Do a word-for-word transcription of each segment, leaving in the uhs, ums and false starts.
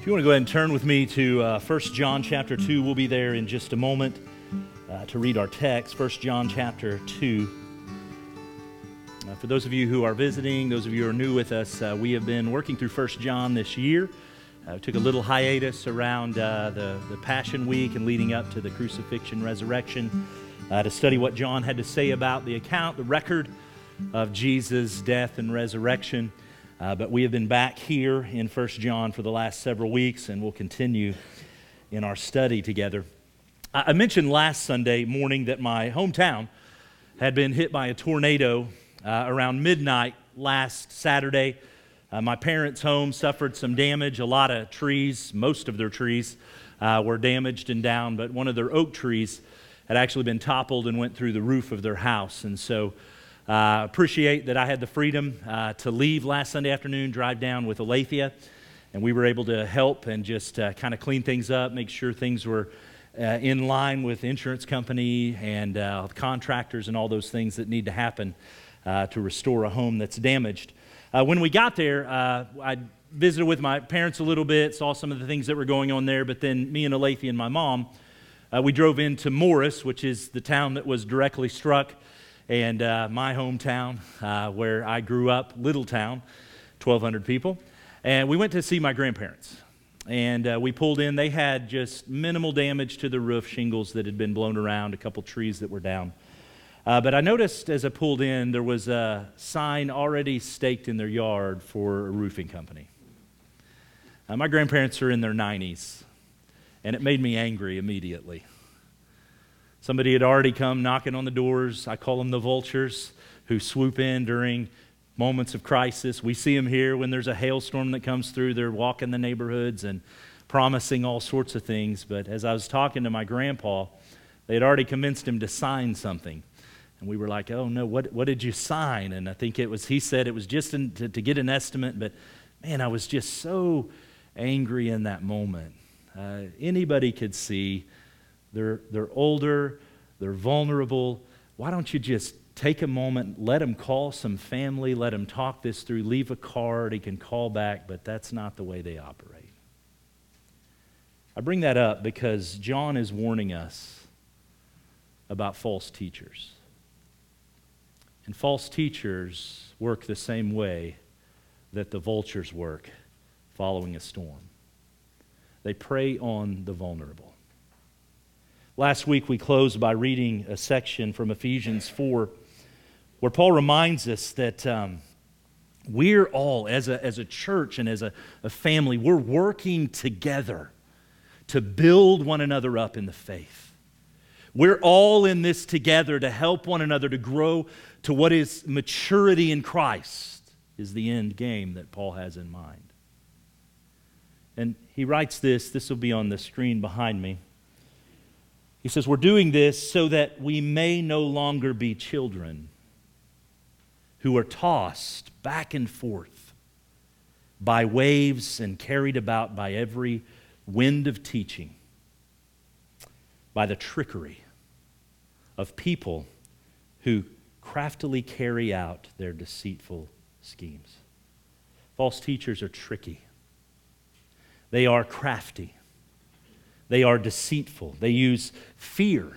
you want to go ahead and turn with me to uh, First John chapter two, we'll be there in just a moment uh, to read our text. First John chapter two. Uh, for those of you who are visiting, those of you who are new with us, uh, we have been working through First John this year. Uh, we took a little hiatus around uh, the, the Passion Week and leading up to the crucifixion, resurrection, uh, to study what John had to say about the account, the record of Jesus' death and resurrection. Uh, but we have been back here in First John for the last several weeks, and we'll continue in our study together. I, I mentioned last Sunday morning that my hometown had been hit by a tornado uh, around midnight last Saturday. Uh, my parents' home suffered some damage. A lot of trees, most of their trees, uh, were damaged and down, but one of their oak trees had actually been toppled and went through the roof of their house. And so I uh, appreciate that I had the freedom uh, to leave last Sunday afternoon, drive down with Alethea, and we were able to help and just uh, kind of clean things up, make sure things were uh, in line with the insurance company and uh, contractors and all those things that need to happen uh, to restore a home that's damaged. Uh, when we got there, uh, I visited with my parents a little bit, saw some of the things that were going on there, but then me and Alethea and my mom, uh, we drove into Morris, which is the town that was directly struck, and uh, my hometown, uh, where I grew up, little town, twelve hundred people. And we went to see my grandparents. And uh, we pulled in. They had just minimal damage to the roof, shingles that had been blown around, a couple trees that were down. Uh, but I noticed as I pulled in, there was a sign already staked in their yard for a roofing company. Uh, my grandparents are in their nineties, and it made me angry immediately. Somebody had already come knocking on the doors. I call them the vultures who swoop in during moments of crisis. We see them here when there's a hailstorm that comes through. They're walking the neighborhoods and promising all sorts of things. But as I was talking to my grandpa, they had already convinced him to sign something. And we were like, oh no, what what did you sign? And I think it was, he said it was just in, to, to get an estimate. But man, I was just so angry in that moment. Uh, anybody could see They're, they're older, they're vulnerable. Why don't you just take a moment, let them call some family, let them talk this through, leave a card, he can call back, but that's not the way they operate. I bring that up because John is warning us about false teachers. And false teachers work the same way that the vultures work following a storm. They prey on the vulnerable. Last week we closed by reading a section from Ephesians four where Paul reminds us that um, we're all, as a, as a church and as a, a family, we're working together to build one another up in the faith. We're all in this together to help one another to grow to what is maturity in Christ, is the end game that Paul has in mind. And he writes this, this will be on the screen behind me. He says, we're doing this so that we may no longer be children who are tossed back and forth by waves and carried about by every wind of teaching, by the trickery of people who craftily carry out their deceitful schemes. False teachers are tricky. They are crafty. They are deceitful. They use fear,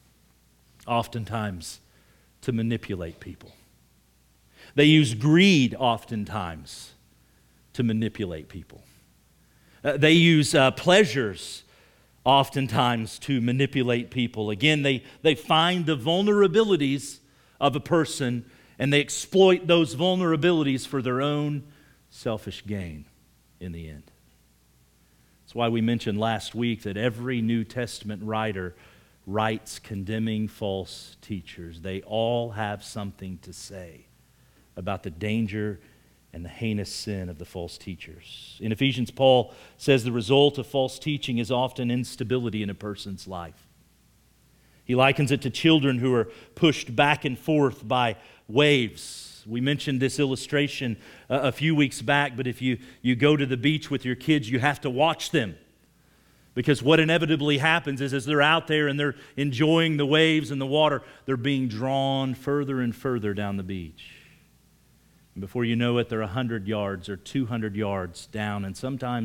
oftentimes, to manipulate people. They use greed, oftentimes, to manipulate people. Uh, they use uh, pleasures, oftentimes, to manipulate people. Again, they, they find the vulnerabilities of a person, and they exploit those vulnerabilities for their own selfish gain in the end. That's why we mentioned last week that every New Testament writer writes condemning false teachers. They all have something to say about the danger and the heinous sin of the false teachers. In Ephesians, Paul says the result of false teaching is often instability in a person's life. He likens it to children who are pushed back and forth by waves. We mentioned this illustration a, a few weeks back, but if you, you go to the beach with your kids, you have to watch them. Because what inevitably happens is as they're out there and they're enjoying the waves and the water, they're being drawn further and further down the beach. And before you know it, they're one hundred yards or two hundred yards down, and sometimes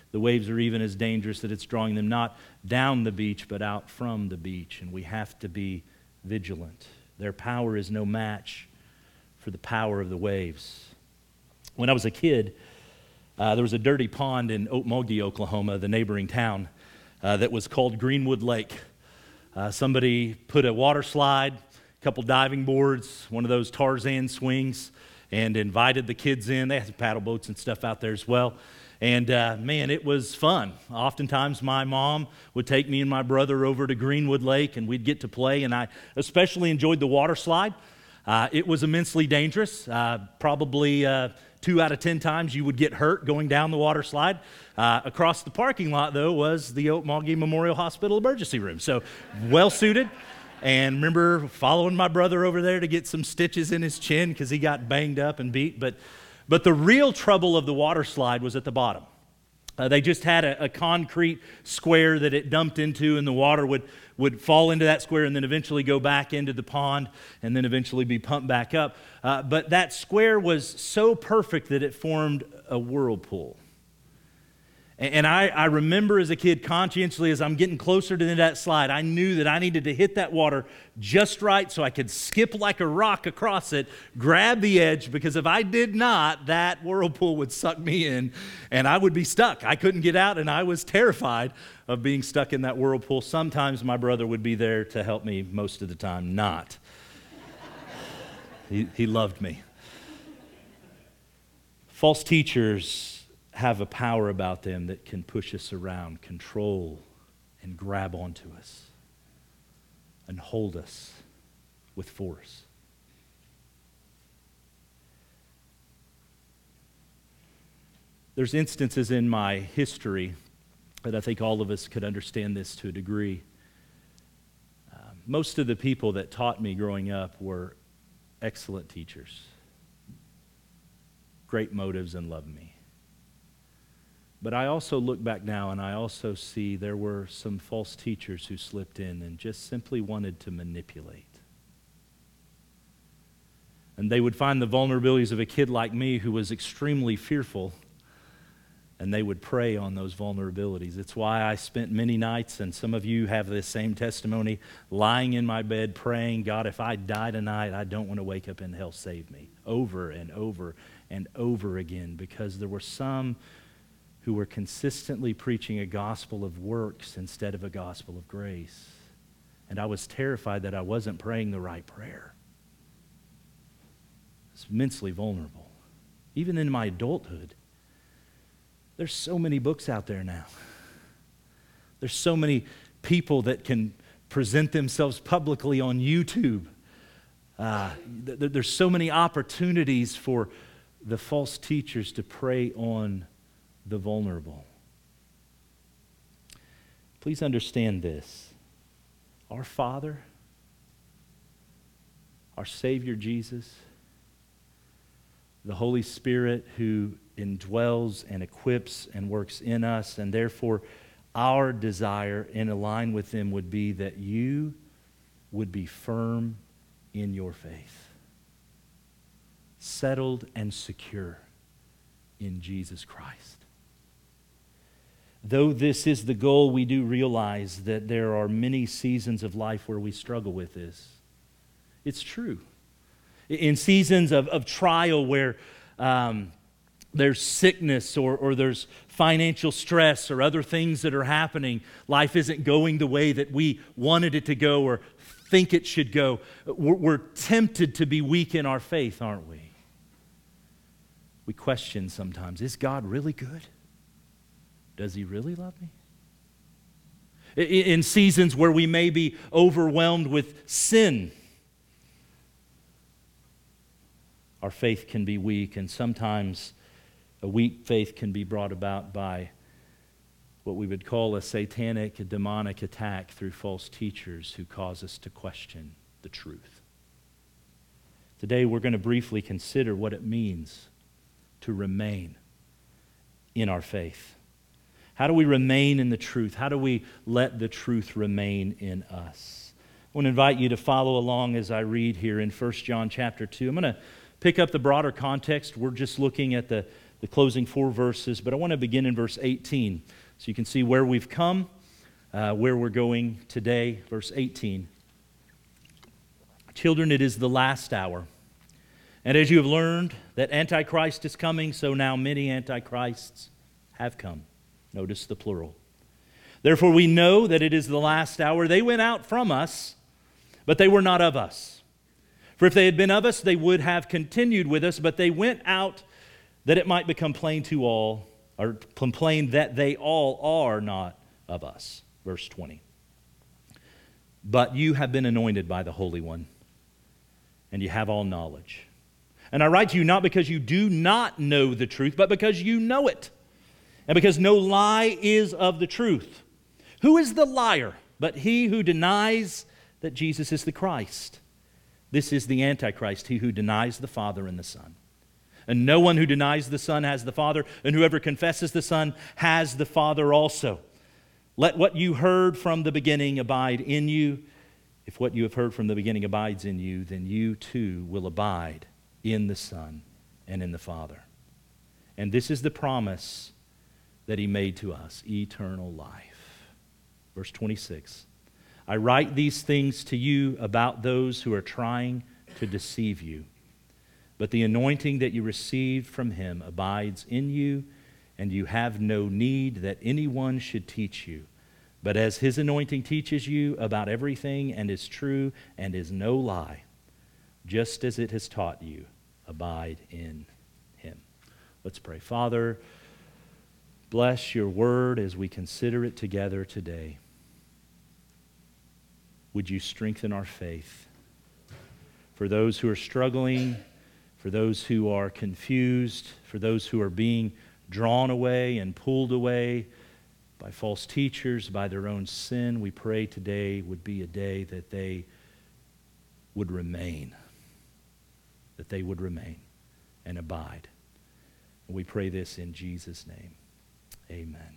The waves are even as dangerous that it's drawing them not down the beach, but out from the beach. And we have to be vigilant. Their power is no match for the power of the waves. When I was a kid, uh, there was a dirty pond in Okmulgee, Oklahoma, the neighboring town, uh, that was called Greenwood Lake. Uh, somebody put a water slide, a couple diving boards, one of those Tarzan swings, and invited the kids in. They had paddle boats and stuff out there as well. And uh, man, it was fun. Oftentimes my mom would take me and my brother over to Greenwood Lake and we'd get to play, and I especially enjoyed the water slide. Uh, it was immensely dangerous. Uh, probably uh, two out of ten times you would get hurt going down the water slide. Uh, across the parking lot, though, was the Okmulgee Memorial Hospital emergency room. So well suited. And remember following my brother over there to get some stitches in his chin because he got banged up and beat. But But the real trouble of the water slide was at the bottom. Uh, they just had a, a concrete square that it dumped into, and the water would, would fall into that square and then eventually go back into the pond and then eventually be pumped back up. Uh, but that square was so perfect that it formed a whirlpool. And I, I remember as a kid conscientiously, as I'm getting closer to that slide, I knew that I needed to hit that water just right so I could skip like a rock across it, grab the edge, because if I did not, that whirlpool would suck me in and I would be stuck. I couldn't get out, and I was terrified of being stuck in that whirlpool. Sometimes my brother would be there to help me, most of the time not. he, he loved me. False teachers have a power about them that can push us around, control, and grab onto us and hold us with force. There's instances in my history that I think all of us could understand this to a degree. Uh, most of the people that taught me growing up were excellent teachers, great motives, and loved me. But I also look back now and I also see there were some false teachers who slipped in and just simply wanted to manipulate. And they would find the vulnerabilities of a kid like me who was extremely fearful, and they would prey on those vulnerabilities. It's why I spent many nights, and some of you have this same testimony, lying in my bed praying, God, if I die tonight, I don't want to wake up in hell, save me. Over and over and over again, because there were some who were consistently preaching a gospel of works instead of a gospel of grace. And I was terrified that I wasn't praying the right prayer. It's immensely vulnerable. Even in my adulthood, there's so many books out there now. There's so many people that can present themselves publicly on YouTube. Uh, th- there's so many opportunities for the false teachers to prey on the vulnerable. Please understand this. Our Father, our Savior Jesus, the Holy Spirit who indwells and equips and works in us, and therefore our desire in line with them would be that you would be firm in your faith, settled and secure in Jesus Christ. Though this is the goal, we do realize that there are many seasons of life where we struggle with this. It's true. In seasons of, of trial where um, there's sickness or, or there's financial stress or other things that are happening, life isn't going the way that we wanted it to go or think it should go. We're, we're tempted to be weak in our faith, aren't we? We question sometimes, is God really good? Does he really love me? In seasons where we may be overwhelmed with sin, our faith can be weak, and sometimes a weak faith can be brought about by what we would call a satanic, a demonic attack through false teachers who cause us to question the truth. Today we're going to briefly consider what it means to remain in our faith. How do we remain in the truth? How do we let the truth remain in us? I want to invite you to follow along as I read here in First John chapter two. I'm going to pick up the broader context. We're just looking at the, the closing four verses, but I want to begin in verse eighteen so you can see where we've come, uh, where we're going today. Verse eighteen. Children, it is the last hour. And as you have learned that Antichrist is coming, so now many Antichrists have come. Notice the plural. Therefore we know that it is the last hour. They went out from us, but they were not of us. For if they had been of us, they would have continued with us, but they went out that it might become plain to all, or plain that they all are not of us. Verse twenty. But you have been anointed by the Holy One, and you have all knowledge. And I write to you not because you do not know the truth, but because you know it, and because no lie is of the truth. Who is the liar but he who denies that Jesus is the Christ? This is the Antichrist, he who denies the Father and the Son. And no one who denies the Son has the Father, and whoever confesses the Son has the Father also. Let what you heard from the beginning abide in you. If what you have heard from the beginning abides in you, then you too will abide in the Son and in the Father. And this is the promise that he made to us, eternal life. Verse twenty-six. I write these things to you about those who are trying to deceive you. But the anointing that you received from him abides in you, and you have no need that anyone should teach you. But as his anointing teaches you about everything and is true and is no lie, just as it has taught you, abide in him. Let's pray. Father, bless your word as we consider it together today. Would you strengthen our faith? For those who are struggling, for those who are confused, for those who are being drawn away and pulled away by false teachers, by their own sin, we pray today would be a day that they would remain, that they would remain and abide. And we pray this in Jesus' name. Amen.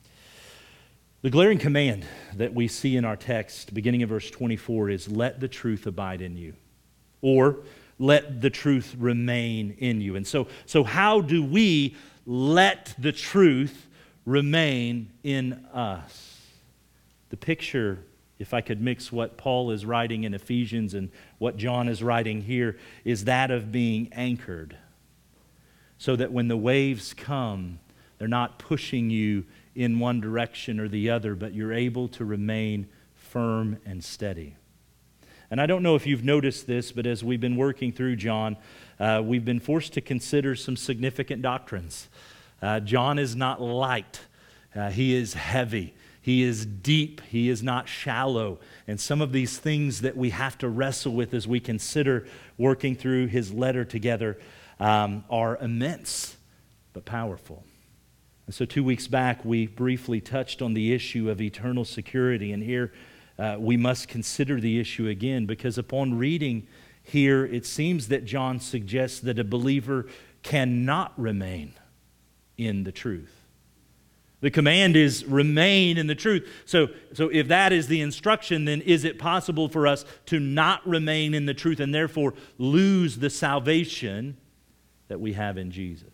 The glaring command that we see in our text, beginning in verse twenty-four, is let the truth abide in you, or let the truth remain in you. And so, so how do we let the truth remain in us? The picture, if I could mix what Paul is writing in Ephesians and what John is writing here, is that of being anchored, so that when the waves come, they're not pushing you in one direction or the other, but you're able to remain firm and steady. And I don't know if you've noticed this, but as we've been working through John, uh, we've been forced to consider some significant doctrines. Uh, John is not light. Uh, he is heavy. He is deep. He is not shallow. And some of these things that we have to wrestle with as we consider working through his letter together um, are immense but powerful. And so two weeks back, we briefly touched on the issue of eternal security. And here uh, we must consider the issue again, because upon reading here, it seems that John suggests that a believer cannot remain in the truth. The command is remain in the truth. So, so if that is the instruction, then is it possible for us to not remain in the truth and therefore lose the salvation that we have in Jesus?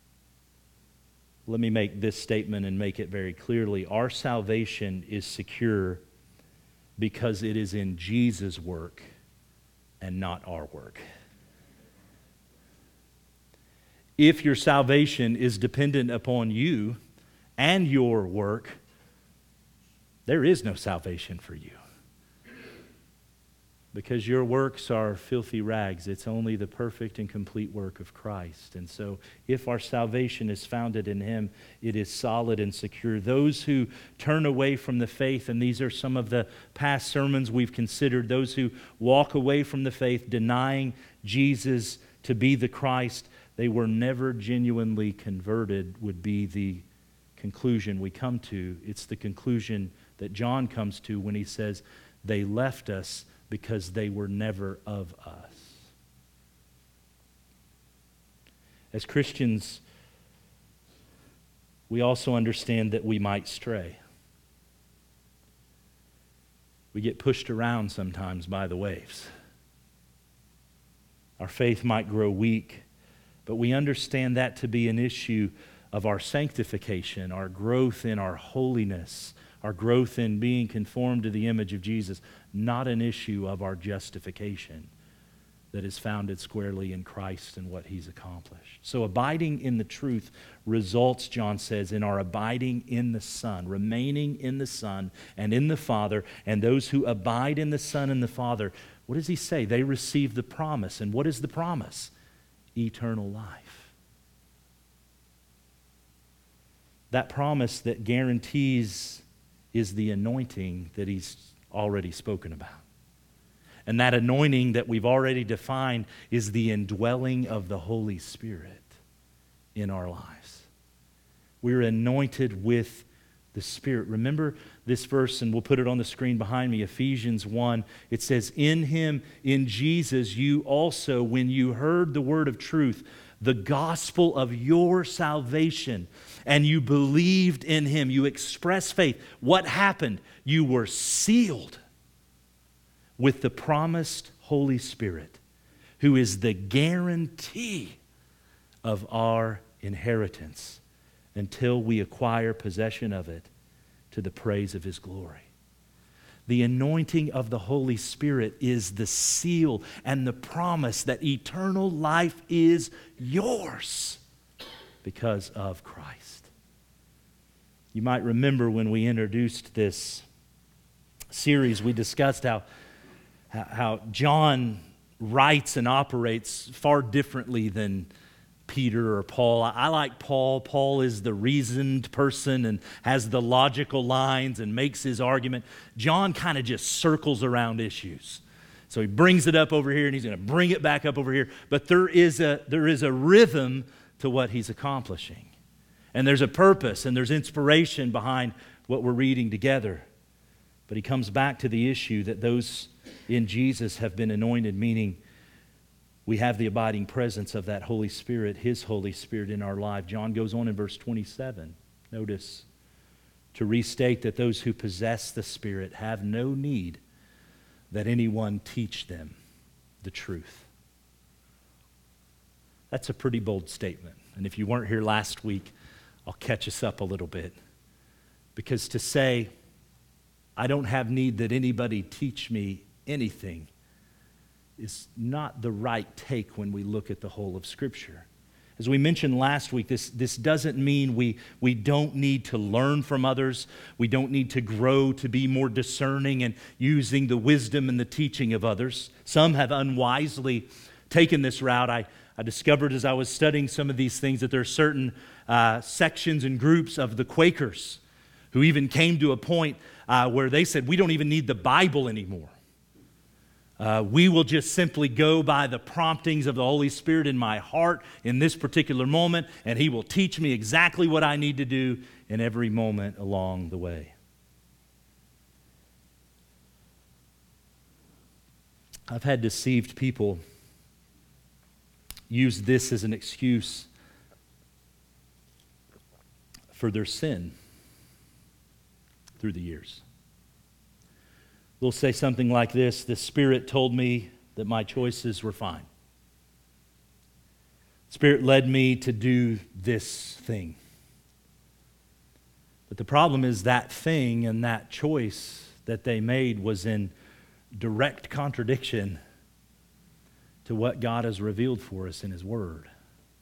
Let me make this statement and make it very clearly. Our salvation is secure because it is in Jesus' work and not our work. If your salvation is dependent upon you and your work, there is no salvation for you. Because your works are filthy rags. It's only the perfect and complete work of Christ. And so if our salvation is founded in him, it is solid and secure. Those who turn away from the faith, and these are some of the past sermons we've considered, those who walk away from the faith, denying Jesus to be the Christ, they were never genuinely converted, would be the conclusion we come to. It's the conclusion that John comes to when he says, they left us because they were never of us. As Christians, we also understand that we might stray. We get pushed around sometimes by the waves. Our faith might grow weak, but we understand that to be an issue of our sanctification, our growth in our holiness, our growth in being conformed to the image of Jesus, not an issue of our justification that is founded squarely in Christ and what He's accomplished. So abiding in the truth results, John says, in our abiding in the Son, remaining in the Son and in the Father, and those who abide in the Son and the Father, what does he say? They receive the promise. And what is the promise? Eternal life. That promise that guarantees is the anointing that he's already spoken about. And that anointing that we've already defined is the indwelling of the Holy Spirit in our lives. We're anointed with the Spirit. Remember this verse, and we'll put it on the screen behind me, Ephesians one. It says, in Him, in Jesus, you also, when you heard the word of truth, the gospel of your salvation, and you believed in Him, you expressed faith. What happened? You were sealed with the promised Holy Spirit, who is the guarantee of our inheritance until we acquire possession of it to the praise of His glory. The anointing of the Holy Spirit is the seal and the promise that eternal life is yours because of Christ. You might remember when we introduced this series, we discussed how, how John writes and operates far differently than Peter or Paul. I like Paul. Paul is the reasoned person and has the logical lines and makes his argument. John kind of just circles around issues. So he brings it up over here and he's going to bring it back up over here. But there is a there is a rhythm to what he's accomplishing. And there's a purpose and there's inspiration behind what we're reading together. But he comes back to the issue that those in Jesus have been anointed, meaning we have the abiding presence of that Holy Spirit, His Holy Spirit in our life. John goes on in verse twenty-seven, notice, to restate that those who possess the Spirit have no need that anyone teach them the truth. That's a pretty bold statement. And if you weren't here last week, I'll catch us up a little bit. Because to say, I don't have need that anybody teach me anything, is not the right take when we look at the whole of Scripture. As we mentioned last week, this, this doesn't mean we, we don't need to learn from others. We don't need to grow to be more discerning and using the wisdom and the teaching of others. Some have unwisely taken this route. I, I discovered as I was studying some of these things that there are certain uh, sections and groups of the Quakers who even came to a point uh, where they said, we don't even need the Bible anymore. Uh, we will just simply go by the promptings of the Holy Spirit in my heart in this particular moment, and He will teach me exactly what I need to do in every moment along the way. I've had deceived people use this as an excuse for their sin through the years. They'll say something like this: the Spirit told me that my choices were fine. Spirit led me to do this thing. But the problem is that thing and that choice that they made was in direct contradiction to what God has revealed for us in His Word.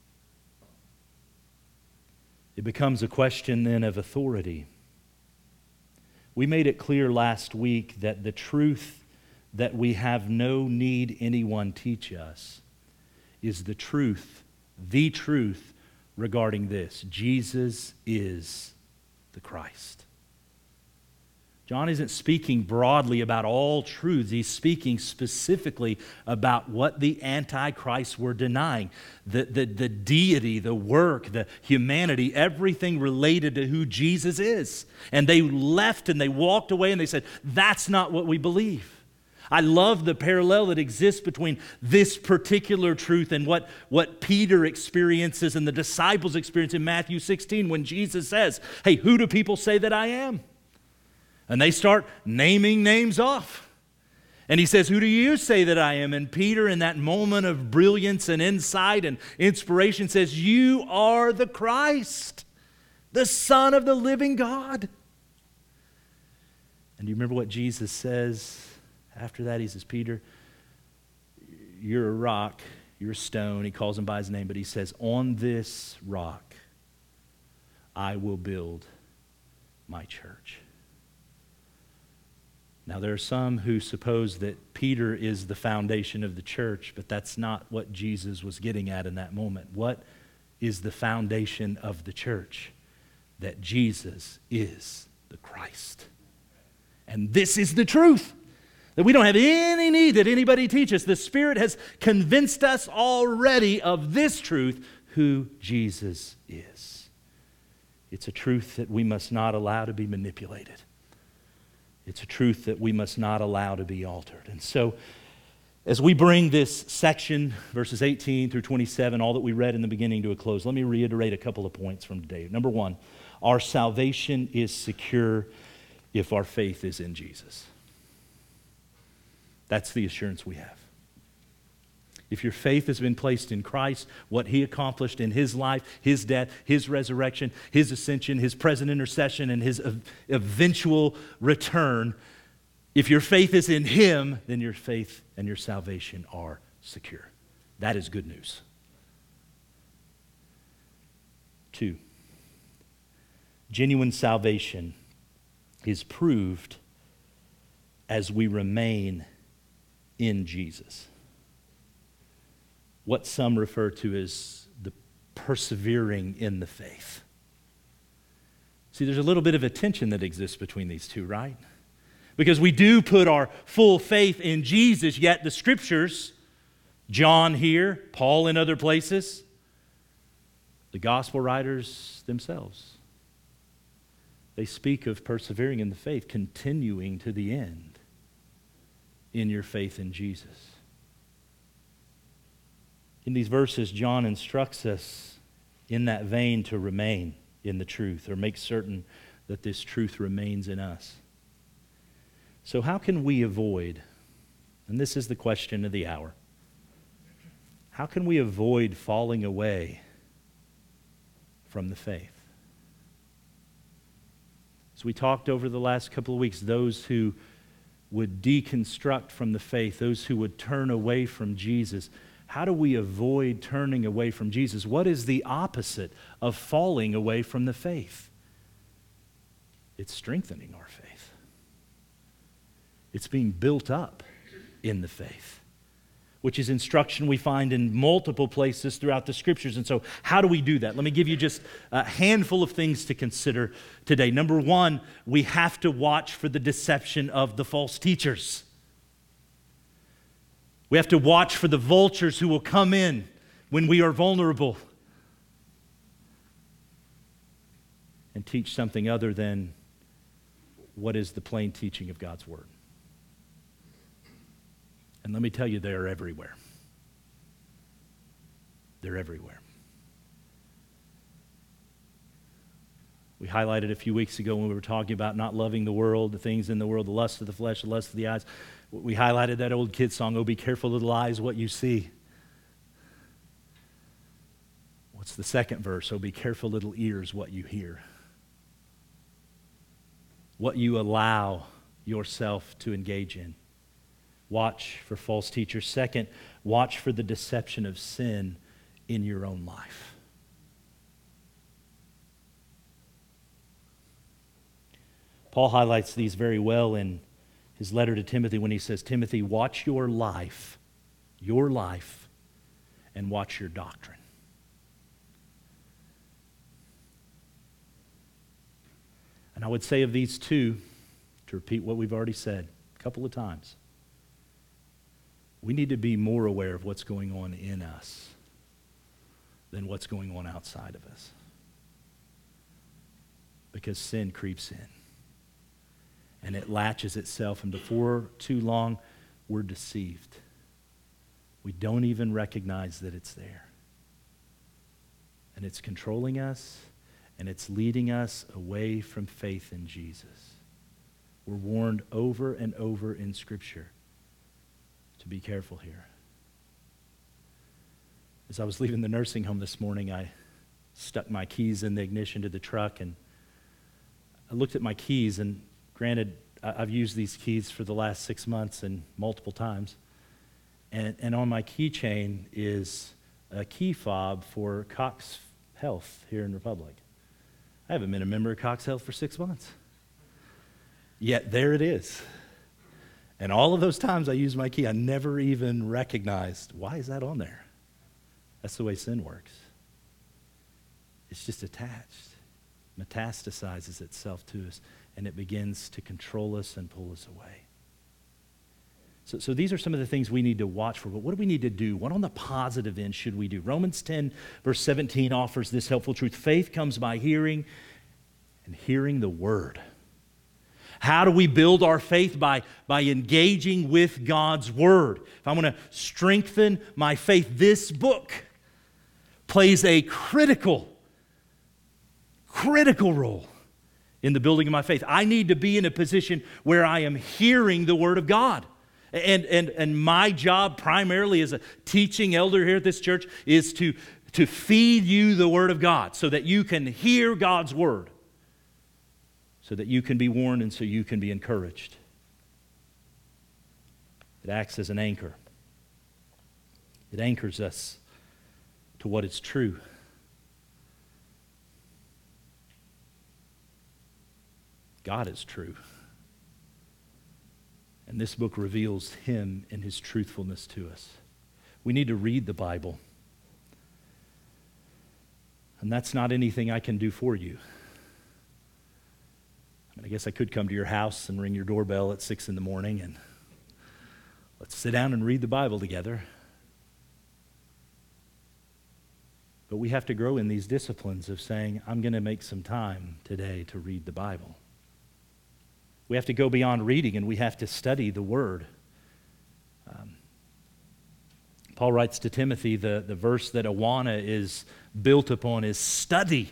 It becomes a question then of authority. We made it clear last week that the truth that we have no need anyone teach us is the truth, the truth regarding this. Jesus is the Christ. John isn't speaking broadly about all truths. He's speaking specifically about what the Antichrist were denying. The, the, the deity, the work, the humanity, everything related to who Jesus is. And they left and they walked away and they said, that's not what we believe. I love the parallel that exists between this particular truth and what, what Peter experiences and the disciples experience in Matthew sixteen when Jesus says, hey, who do people say that I am? And they start naming names off. And he says, who do you say that I am? And Peter, in that moment of brilliance and insight and inspiration, says, you are the Christ, the Son of the living God. And do you remember what Jesus says after that? He says, Peter, you're a rock, you're a stone. He calls him by his name, but he says, on this rock I will build my church. Now, there are some who suppose that Peter is the foundation of the church, but that's not what Jesus was getting at in that moment. What is the foundation of the church? That Jesus is the Christ. And this is the truth, that we don't have any need that anybody teach us. The Spirit has convinced us already of this truth, who Jesus is. It's a truth that we must not allow to be manipulated. It's a truth that we must not allow to be altered. And so, as we bring this section, verses eighteen through twenty-seven, all that we read in the beginning, to a close, let me reiterate a couple of points from today. Number one, our salvation is secure if our faith is in Jesus. That's the assurance we have. If your faith has been placed in Christ, what He accomplished in His life, His death, His resurrection, His ascension, His present intercession, and His eventual return, if your faith is in Him, then your faith and your salvation are secure. That is good news. Two, genuine salvation is proved as we remain in Jesus. What some refer to as the persevering in the faith. See, there's a little bit of a tension that exists between these two, right? Because we do put our full faith in Jesus, yet the Scriptures, John here, Paul in other places, the gospel writers themselves, they speak of persevering in the faith, continuing to the end in your faith in Jesus. In these verses, John instructs us in that vein to remain in the truth, or make certain that this truth remains in us. So how can we avoid, and this is the question of the hour, how can we avoid falling away from the faith? As we talked over the last couple of weeks, those who would deconstruct from the faith, those who would turn away from Jesus, how do we avoid turning away from Jesus? What is the opposite of falling away from the faith? It's strengthening our faith. It's being built up in the faith, which is instruction we find in multiple places throughout the Scriptures. And so how do we do that? Let me give you just a handful of things to consider today. Number one, we have to watch for the deception of the false teachers. We have to watch for the vultures who will come in when we are vulnerable and teach something other than what is the plain teaching of God's Word. And let me tell you, they are everywhere. They're everywhere. We highlighted a few weeks ago when we were talking about not loving the world, the things in the world, the lust of the flesh, the lust of the eyes. We highlighted that old kid song, "Oh, be careful, little eyes, what you see." What's the second verse? "Oh, be careful, little ears, what you hear." What you allow yourself to engage in. Watch for false teachers. Second, watch for the deception of sin in your own life. Paul highlights these very well in his letter to Timothy when he says, Timothy, watch your life, your life, and watch your doctrine. And I would say of these two, to repeat what we've already said a couple of times, we need to be more aware of what's going on in us than what's going on outside of us. Because sin creeps in. And it latches itself, and before too long, we're deceived. We don't even recognize that it's there. And it's controlling us, and it's leading us away from faith in Jesus. We're warned over and over in Scripture to be careful here. As I was leaving the nursing home this morning, I stuck my keys in the ignition to the truck, and I looked at my keys, and granted, I've used these keys for the last six months and multiple times, and, and on my keychain is a key fob for Cox Health here in Republic. I haven't been a member of Cox Health for six months. Yet there it is. And all of those times I used my key, I never even recognized, why is that on there? That's the way sin works. It's just attached, metastasizes itself to us, and it begins to control us and pull us away. So, so these are some of the things we need to watch for. But what do we need to do? What on the positive end should we do? Romans ten, verse seventeen offers this helpful truth. Faith comes by hearing, and hearing the word. How do we build our faith? By, by engaging with God's word. If I want to strengthen my faith, this book plays a critical, critical role in the building of my faith. I need to be in a position where I am hearing the word of God. And, and, and my job primarily as a teaching elder here at this church is to, to feed you the word of God so that you can hear God's word, so that you can be warned and so you can be encouraged. It acts as an anchor. It anchors us to what is true. God is true. And this book reveals Him and His truthfulness to us. We need to read the Bible. And that's not anything I can do for you. I mean, I guess I could come to your house and ring your doorbell at six in the morning and let's sit down and read the Bible together. But we have to grow in these disciplines of saying, I'm going to make some time today to read the Bible. We have to go beyond reading and we have to study the Word. Um, Paul writes to Timothy, the, the verse that Awana is built upon is study.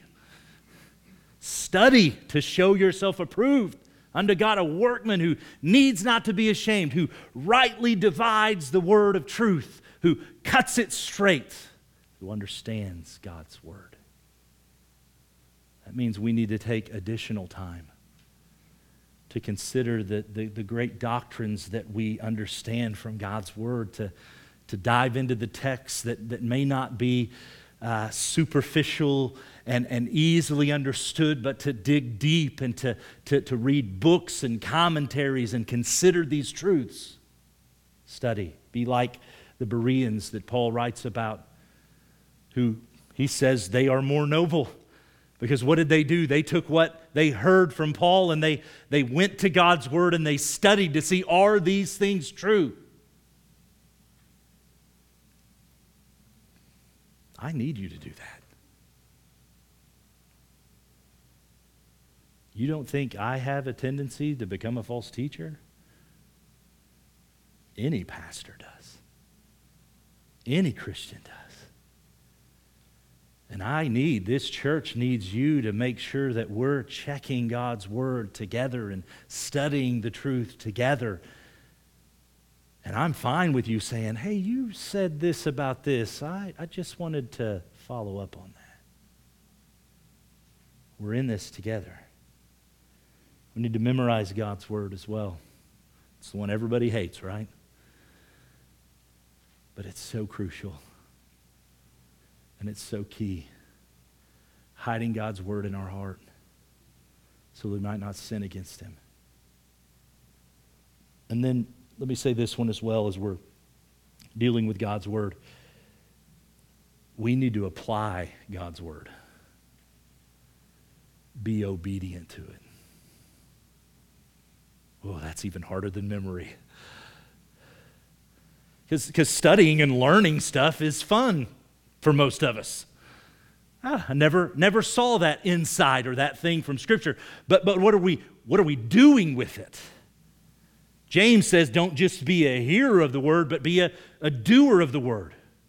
Study to show yourself approved unto God, a workman who needs not to be ashamed, who rightly divides the word of truth, who cuts it straight, who understands God's word. That means we need to take additional time to consider the, the, the great doctrines that we understand from God's word, to, to dive into the texts that, that may not be uh, superficial and, and easily understood, but to dig deep and to, to, to read books and commentaries and consider these truths. Study. Be like the Bereans that Paul writes about, who he says they are more noble. Because what did they do? They took what they heard from Paul and they, they went to God's word and they studied to see, are these things true? I need you to do that. You don't think I have a tendency to become a false teacher? Any pastor does. Any Christian does. And I need, this church needs you to make sure that we're checking God's word together and studying the truth together. And I'm fine with you saying, hey, you said this about this. I, I just wanted to follow up on that. We're in this together. We need to memorize God's word as well. It's the one everybody hates, right? But it's so crucial. And it's so key. Hiding God's word in our heart so we might not sin against Him. And then let me say this one as well as we're dealing with God's word. We need to apply God's word. Be obedient to it. Oh, that's even harder than memory. Because studying and learning stuff is fun for most of us. Ah, I never, never saw that insight or that thing from Scripture. But, but what are we, what are we doing with it? James says, don't just be a hearer of the word, but be a, a doer of the word.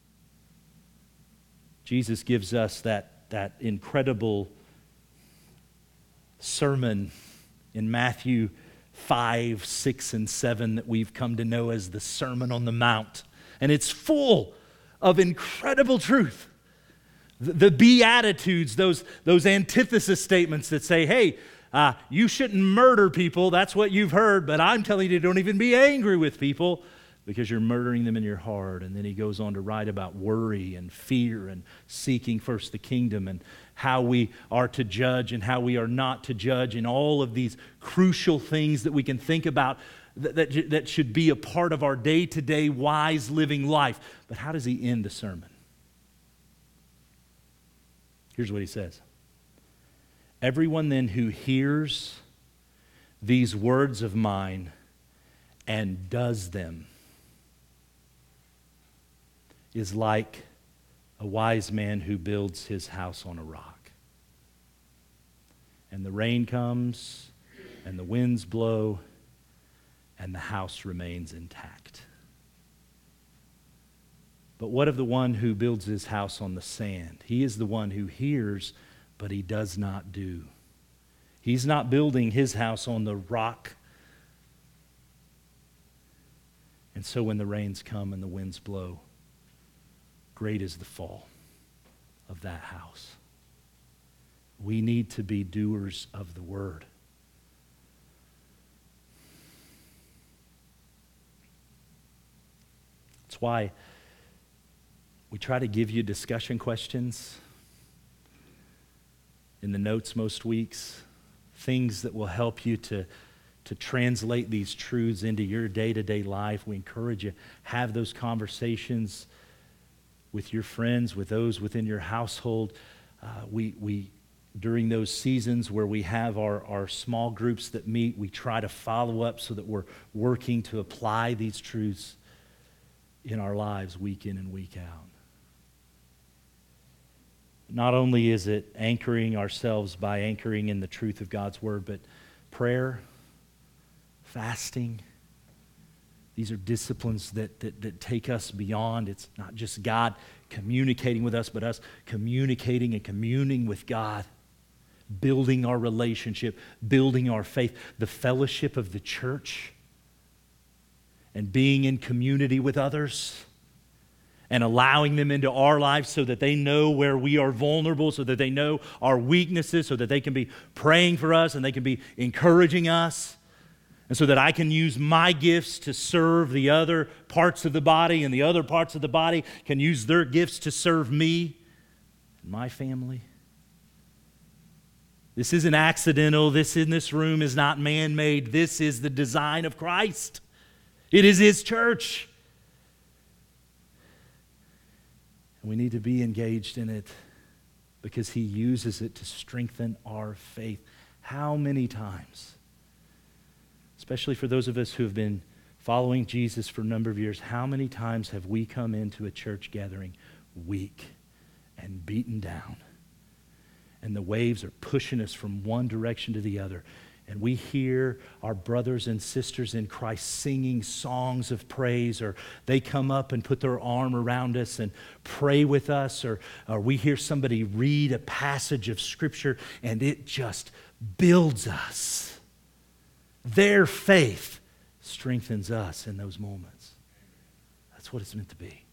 Jesus gives us that, that incredible sermon in Matthew five, six, and seven that we've come to know as the Sermon on the Mount. And it's full of incredible truth. The, the Beatitudes, those, those antithesis statements that say, hey, uh, you shouldn't murder people. That's what you've heard, but I'm telling you, don't even be angry with people because you're murdering them in your heart. And then he goes on to write about worry and fear and seeking first the kingdom and how we are to judge and how we are not to judge, and all of these crucial things that we can think about that, that, that should be a part of our day-to-day wise living life. But how does he end the sermon? Here's what he says. Everyone then who hears these words of mine and does them is like a wise man who builds his house on a rock. And the rain comes, and the winds blow, and the house remains intact. But what of the one who builds his house on the sand? He is the one who hears, but he does not do. He's not building his house on the rock. And so when the rains come and the winds blow, great is the fall of that house. We need to be doers of the word. That's why we try to give you discussion questions in the notes most weeks, things that will help you to, to translate these truths into your day-to-day life. We encourage you, have those conversations with your friends, with those within your household. Uh, we, we, during those seasons where we have our, our small groups that meet, we try to follow up so that we're working to apply these truths in our lives week in and week out. Not only is it anchoring ourselves by anchoring in the truth of God's word, but prayer, fasting, these are disciplines that, that, that take us beyond. It's not just God communicating with us, but us communicating and communing with God, building our relationship, building our faith, the fellowship of the church, and being in community with others, and allowing them into our lives so that they know where we are vulnerable, so that they know our weaknesses, so that they can be praying for us and they can be encouraging us, and so that I can use my gifts to serve the other parts of the body, and the other parts of the body can use their gifts to serve me and my family. This isn't accidental. This in this room is not man-made. This is the design of Christ. It is His church. We need to be engaged in it because He uses it to strengthen our faith. How many times, especially for those of us who have been following Jesus for a number of years, how many times have we come into a church gathering weak and beaten down, and the waves are pushing us from one direction to the other, and we hear our brothers and sisters in Christ singing songs of praise, or they come up and put their arm around us and pray with us, or, or we hear somebody read a passage of Scripture and it just builds us. Their faith strengthens us in those moments. That's what it's meant to be.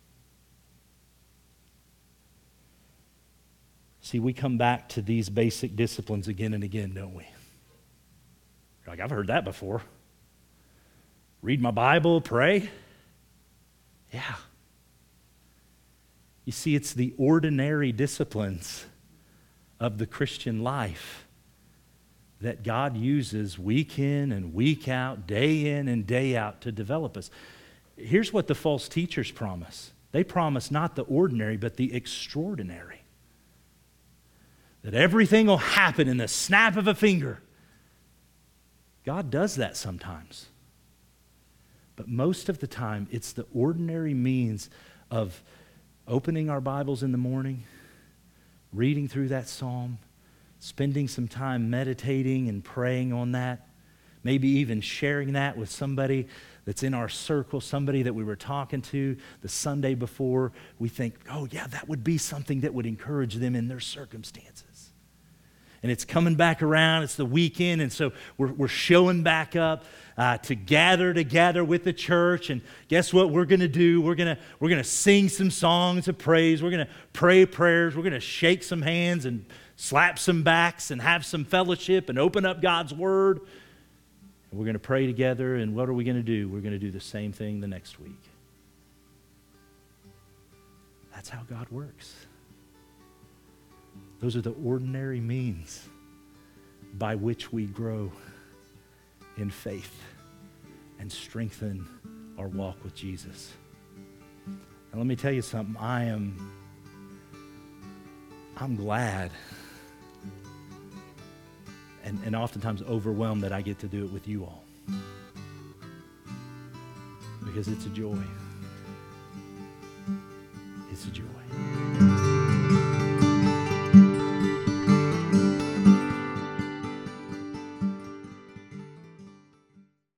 See, we come back to these basic disciplines again and again, don't we? Like, I've heard that before. Read my Bible, pray. Yeah. You see, it's the ordinary disciplines of the Christian life that God uses week in and week out, day in and day out to develop us. Here's what the false teachers promise. They promise not the ordinary, but the extraordinary. That everything will happen in the snap of a finger. God does that sometimes. But most of the time, it's the ordinary means of opening our Bibles in the morning, reading through that psalm, spending some time meditating and praying on that, maybe even sharing that with somebody that's in our circle, somebody that we were talking to the Sunday before. We think, oh yeah, that would be something that would encourage them in their circumstances. and it's coming back around. It's the weekend, and so we're, we're showing back up uh, to gather together with the church. And guess what we're going to do? We're going to we're going to sing some songs of praise. We're going to pray prayers. We're going to shake some hands and slap some backs and have some fellowship and open up God's Word. And we're going to pray together, and what are we going to do? We're going to do the same thing the next week. That's how God works. Those are the ordinary means by which we grow in faith and strengthen our walk with Jesus. Now let me tell you something. I am I'm glad and, and oftentimes overwhelmed that I get to do it with you all. Because it's a joy. It's a joy.